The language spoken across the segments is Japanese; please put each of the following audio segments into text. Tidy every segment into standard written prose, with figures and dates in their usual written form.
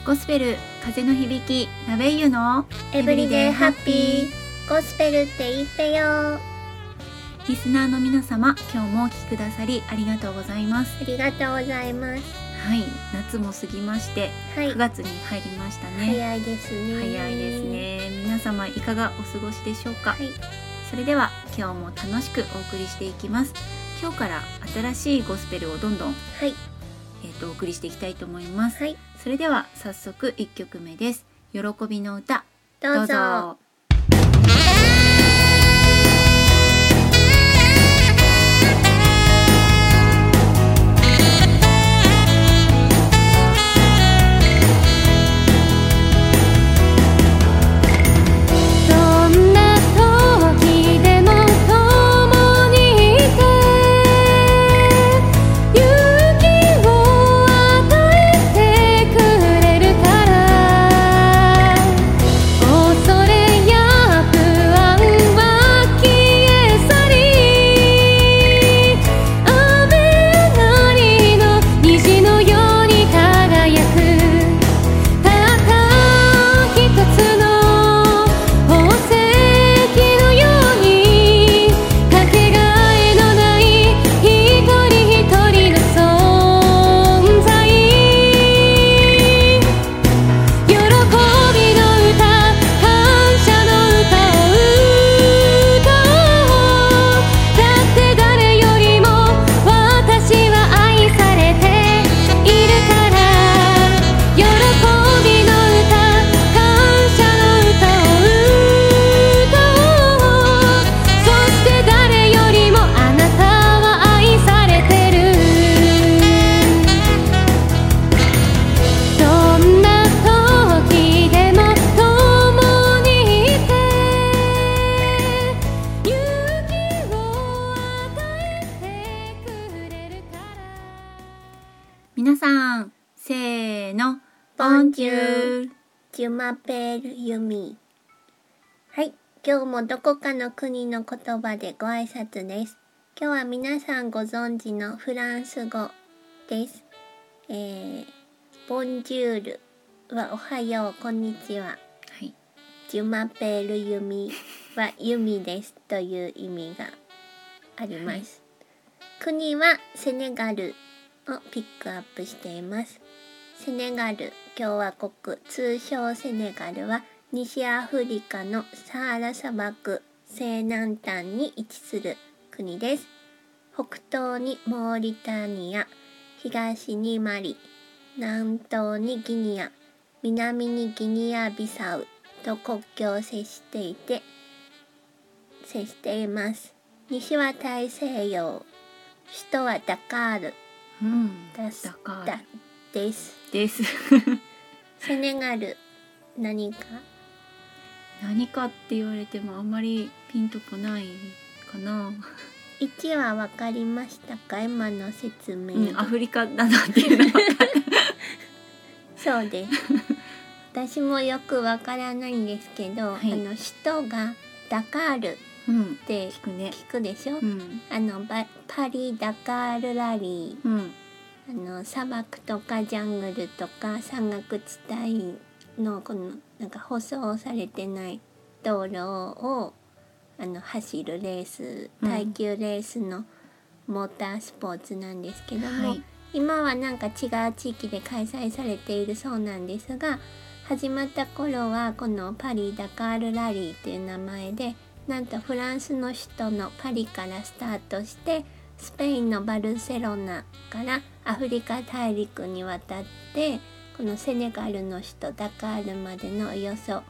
ゴスペル風の響きナベイユのエブリデイハッピーゴスペルって言ってよ。 リスナーの皆様、今日もお聞きくださりありがとうございます。 ありがとうございます。 はい、夏も過ぎまして、 はい、 9月に入りましたね。 早いですね。 早いですね。皆様いかがお過ごしでしょうか。 はい、 それでは今日も楽しくお送りしていきます。今日から新しいゴスペルをどんどん、 はい、 お送りしていきたいと思います。 はい、 それでは早速1曲目です。喜びの歌、 どうぞ。 皆さん、せーの、 ボンジュール。 ジュマペールユミ。はい、今日もどこかの国の言葉でご挨拶です。今日は皆さんご存知のフランス語です。ボンジュールはおはよう、こんにちは。 はい。 ジュマペールユミはユミですという意味があります。はい、国はセネガルをピックアップしています。セネガル共和国、通称セネガルは西アフリカのサハラ砂漠西南端に位置する国です。北東にモーリタニア、東にマリ、南東にギニア、南にギニアビサウと国境を接しています。西は大西洋、首都はダカール、 ダカールですセネガル何かって言われてもあんまりピンとこないかな。 1は分かりましたか？今の説明、 アフリカだなっていうのは分かるそうです私もよく分からないんですけど、はい、首都がダカールって聞くでしょ、パリダカールラリー、砂漠とかジャングルとか山岳地帯のこのなんか舗装されてない道路を走るレース、耐久レースのモータースポーツなんですけども、今はなんか違う地域で開催されているそうなんですが、始まった頃はこのパリダカールラリーという名前で、なんとフランスの首都のパリからスタートしてスペインのバルセロナからアフリカ大陸に渡ってこのセネガルの首都ダカールまでのおよそ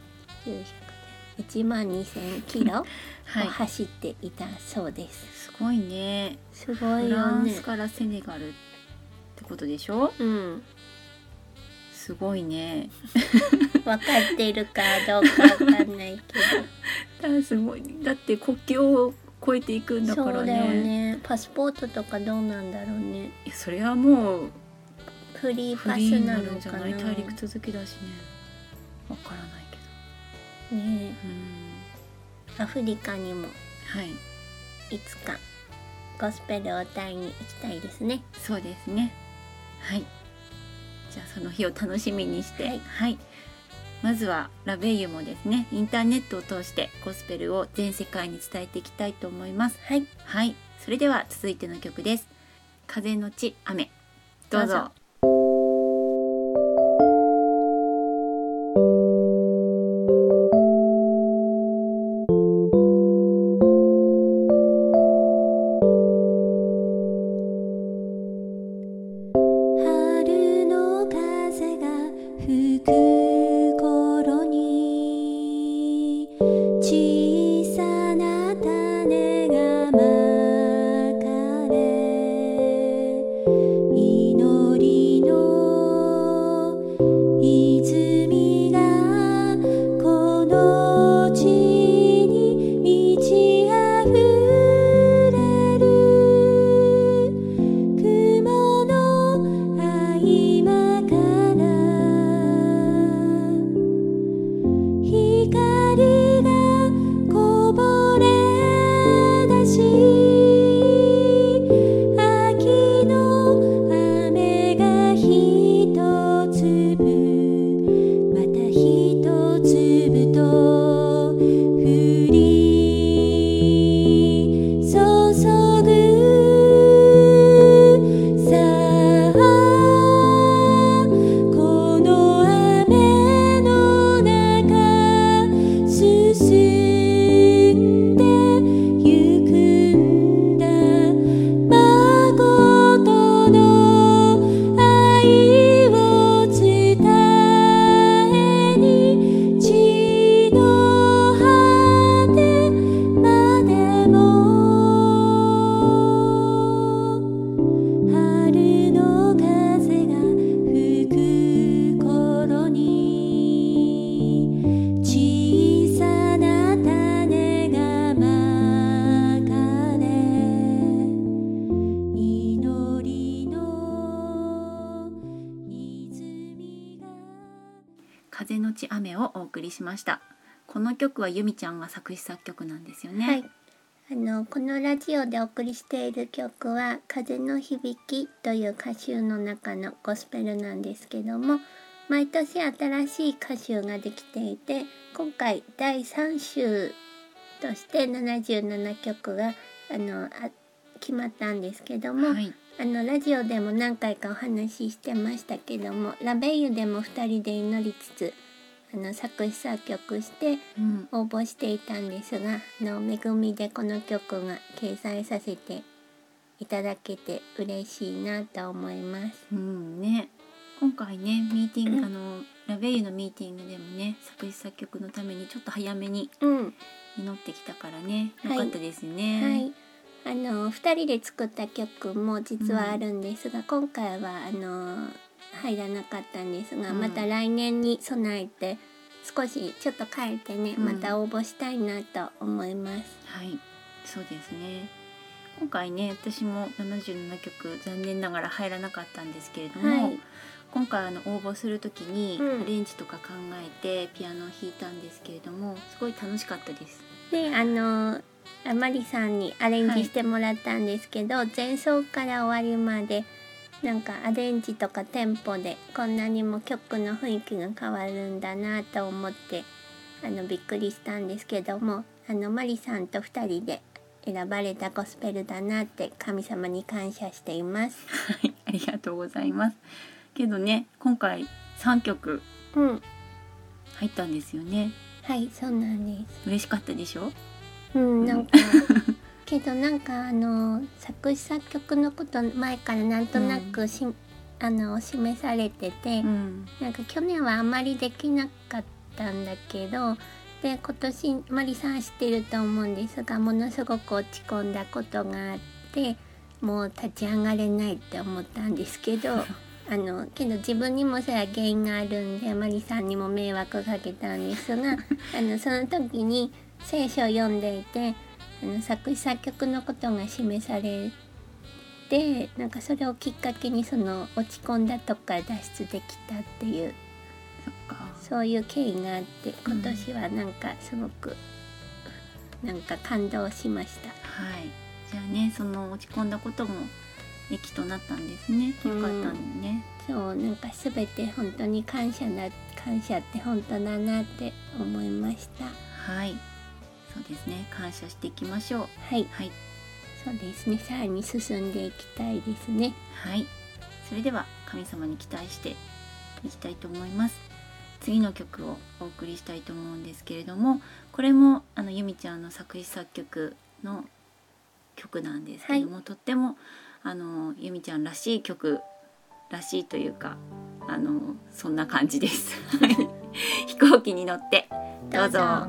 1万2000キロを走っていたそうです。 すごいね。 すごいよね。 フランスからセネガルってことでしょ？すごいね。 分かっているかどうか分かんないけどすごい。だって国境を越えていくんだからね。 そうだよね。パスポートとかどうなんだろうね。 いや、それはもうフリーパスなのかな。 じゃない？大陸続きだしね。わからないけど。 ねえ。アフリカにもいつかゴスペルを歌いに行きたいですね。 そうですね。はい。 じゃあその日を楽しみにして、はい、まずはラベイユもですね、インターネットを通してゴスペルを全世界に伝えていきたいと思います。はい、はい、それでは続いての曲です。風のち雨、どうぞ。風のち雨をお送りしました。この曲はゆみちゃんが作詞作曲なんですよね。 はい、このラジオでお送りしている曲は風の響きという歌集の中のゴスペルなんですけども、毎年新しい歌集ができていて、今回第3週として77曲が決まったんですけども、はい、ラジオでも何回かお話ししてましたけども、ラベイユでも2人で祈りつつ作詞作曲して応募していたんですが、恵みでこの曲が掲載させていただけて嬉しいなと思います。 ね、今回ねミーティング、ラベイユのミーティングでもね、作詞作曲のためにちょっと早めに祈ってきたからね、よかったですね。 はい、2人で作った曲も実はあるんですが、今回は入らなかったんですが、また来年に備えて少しちょっと変えてね、また応募したいなと思います。 はい、そうですね。今回ね、私も77曲残念ながら入らなかったんですけれども、はい、今回応募する時にアレンジとか考えてピアノを弾いたんですけれども、すごい楽しかったです。 で、マリさんにアレンジしてもらったんですけど、前奏から終わりまでなんかアレンジとかテンポでこんなにも曲の雰囲気が変わるんだなと思ってびっくりしたんですけども、マリさんと2人で選ばれたゴスペルだなって神様に感謝しています。 はい、ありがとうございます。けどね、今回3曲入ったんですよね。 はい、そうなんです。 嬉しかったでしょ？ なんかけどなんか作詞作曲のこと前からなんとなく示されてて、なんか去年はあまりできなかったんだけど、で今年マリさん知ってると思うんですが、ものすごく落ち込んだことがあって、もう立ち上がれないって思ったんですけどけど自分にもそれは原因があるんで、マリさんにも迷惑かけたんですがその時に聖書を読んでいて作詞作曲のことが示されて、なんかそれをきっかけにその落ち込んだとこから脱出できたっていう、そういう経緯があって、今年はなんかすごくなんか感動しました。 はい、じゃあね、その落ち込んだことも駅となったんですね。よかったんね。 そうなんか全て本当に感謝って本当だなって思いました。 はい、そうですね。感謝していきましょう。 はい、はい、そうですね。さらに進んでいきたいですね。 はい、それでは神様に期待していきたいと思います。次の曲をお送りしたいと思うんですけれども、これもゆみちゃんの作詞作曲の曲なんですけども、はい、とってもゆみちゃんらしい曲らしいというかそんな感じです飛行機に乗ってどうぞ。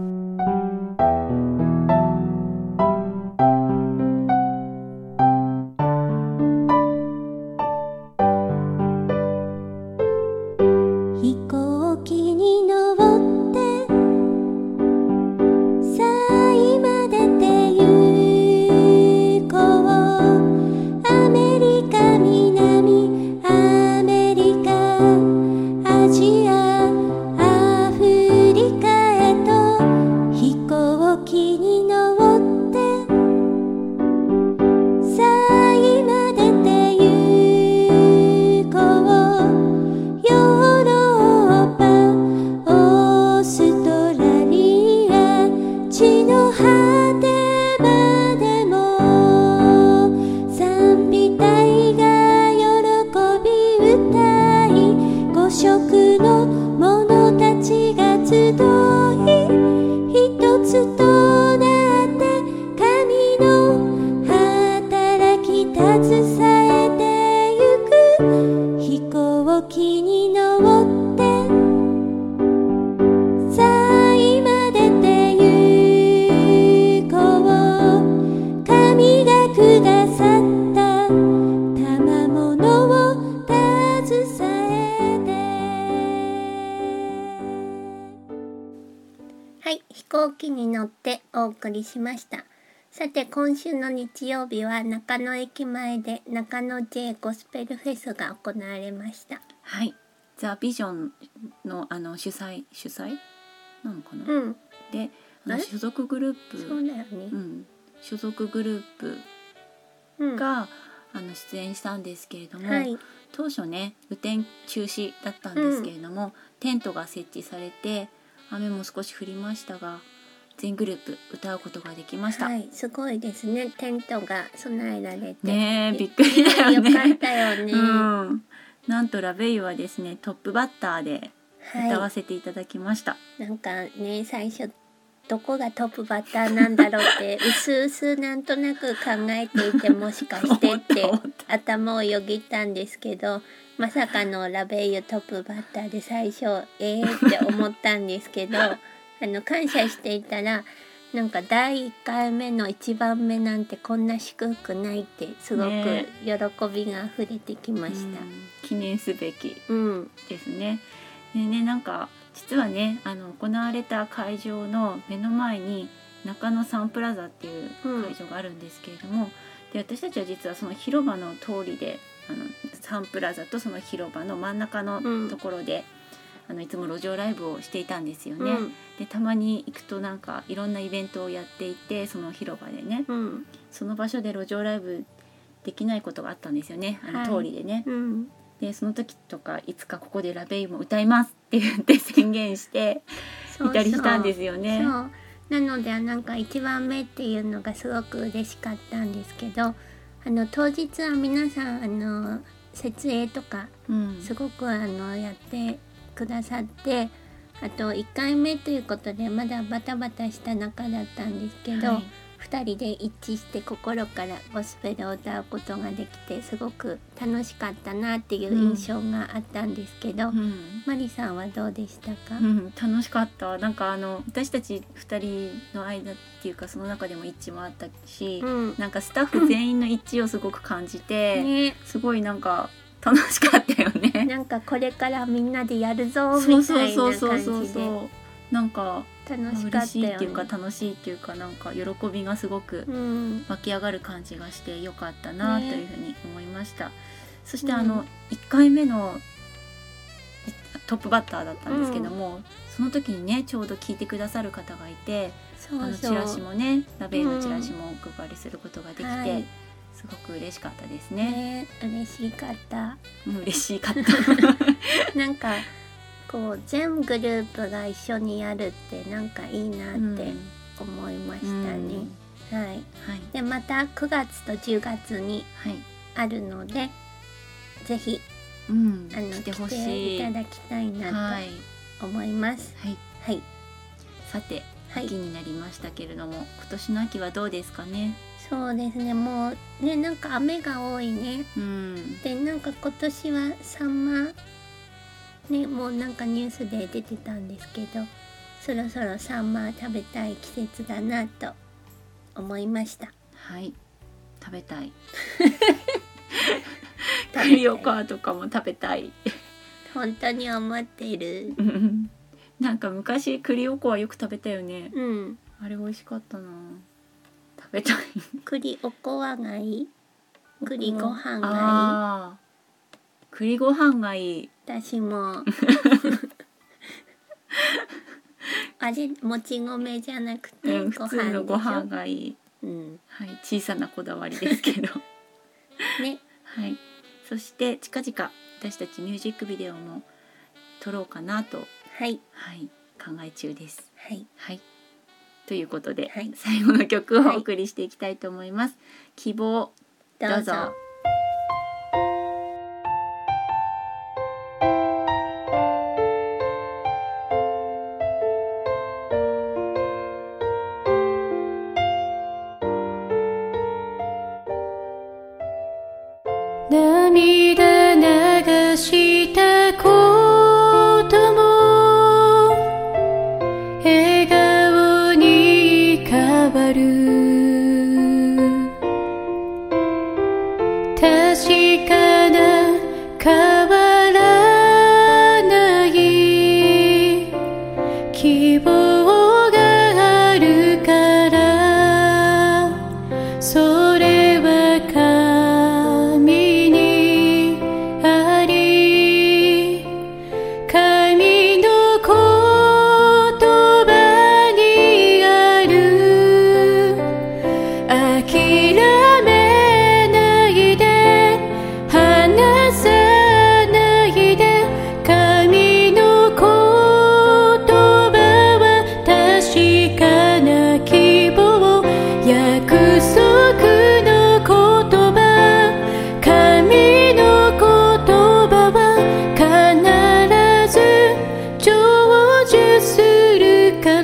お送りしました。さて今週の日曜日は中野駅前で中野 J ゴスペルフェスが行われました。 はい、ザ・ビジョンの主催なのかな、 うん、 で所属グループ、 そうだよね、 うん、所属グループが、出演したんですけれども、はい、当初ね雨天中止だったんですけれども、テントが設置されて雨も少し降りましたが全グループ歌うことができました。 はい、すごいですね。テントが備えられてね、びっくりだよね。 よかったよね、 なんとラベイユはですねトップバッターで歌わせていただきました。 なんかね最初どこがトップバッターなんだろうってうすうすなんとなく考えていてもしかしてって頭をよぎったんですけど、まさかのラベイユトップバッターで最初って思ったんですけど感謝していたらなんか第1回目の1番目なんてこんな祝福ないってすごく喜びがあふれてきました、 記念すべきですね。でね、なんか実はね行われた会場の目の前に中野サンプラザっていう会場があるんですけれども、で私たちは実はその広場の通りでサンプラザとその広場の真ん中のところで、いつも路上ライブをしていたんですよね、でたまに行くとなんかいろんなイベントをやっていてその広場でね、その場所で路上ライブできないことがあったんですよね通りでね、でその時とかいつかここでラベイユも歌いますって言って宣言していたりしたんですよね。 そうなのでなんか1番目っていうのがすごく嬉しかったんですけど当日は皆さん設営とかすごくやってくださって、あと1回目ということでまだバタバタした中だったんですけど、2人で一致して心からゴスペルを歌うことができてすごく楽しかったなっていう印象があったんですけど、マリさんはどうでしたか？ 楽しかった。なんか私たち2人の間っていうかその中でも一致もあったし、なんかスタッフ全員の一致をすごく感じて、すごいなんか楽しかったよね。 なんかこれからみんなでやるぞみたいな感じで、 なんか楽しかったよね。嬉しいっていうか楽しいっていうかなんか喜びがすごく湧き上がる感じがしてよかったなというふうに思いました、そして1回目のトップバッターだったんですけども、その時にねちょうど聞いてくださる方がいて、チラシもねラベイユのチラシもお配りすることができて、 すごく嬉しかったですね。 嬉しかった。 嬉しかった。 なんかこう全グループが一緒にやるってなんかいいなって思いましたね。はい、はい、でまた9月と10月にあるので、はい、ぜひ、来てほしい、来ていただきたいなと思います。はい、はい、 さて秋になりましたけれども、今年の秋はどうですかね。 そうですね、もうね、なんか雨が多いね。でなんか今年はサンマね、もうなんかニュースで出てたんですけど、そろそろサンマ食べたい季節だなと思いました。 はい、食べたい。栗おかとかも食べたい。 本当に思っている。 なんか昔栗おこわよく食べたよね。あれ美味しかったな。食べたい。 栗おこわがいい？栗ご飯がいい？ 栗ご飯がいい。 私も。あれ、もち米じゃなくて、 普通のご飯がいい。はい、小さなこだわりですけど。ね。はい。そして近々私たちミュージックビデオも撮ろうかなと、はい、はい、考え中です。はい。はい。ということで、はい、最後の曲をお送りしていきたいと思います。希望、どうぞ。 涙流したことも笑顔に変わる。確かな変わらない希望があるから、それは神にあり、神の言葉にある。諦めないで、離さないで、神の言葉は確かな希望、約束の言葉、神の言葉は必ず成就するから。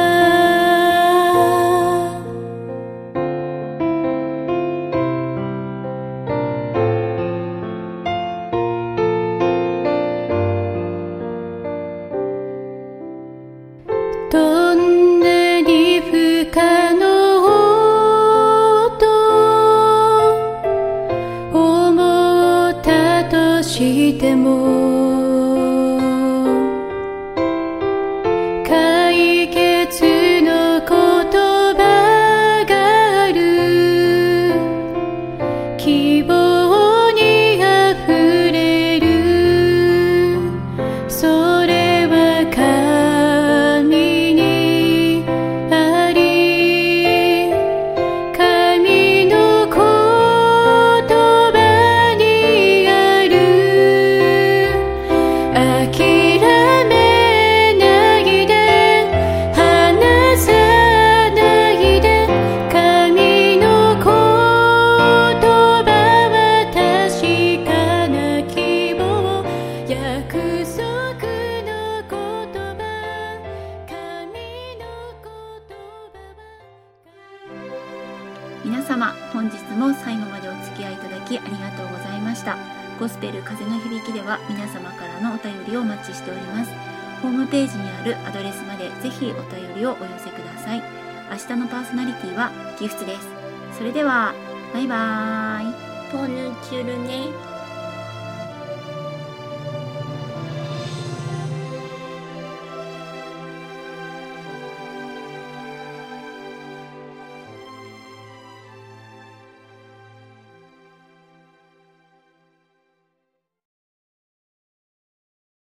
どんなに不可能と思ったとしても、解決の言葉がある。希望にあふれる。それは神にあり、神の言葉にある。諦めないで、離さないで、神の言葉は確かな希望、約束の言葉、神の言葉は。 皆様、本日も最後までお付き合いいただきありがとうございました。ゴスペル風の響きでは皆様からのお便りをお待ちしております。ホームページにあるアドレスまでぜひお便りをお寄せください。明日のパーソナリティはギフツです。それではバイバーイ。 ボヌチュルね。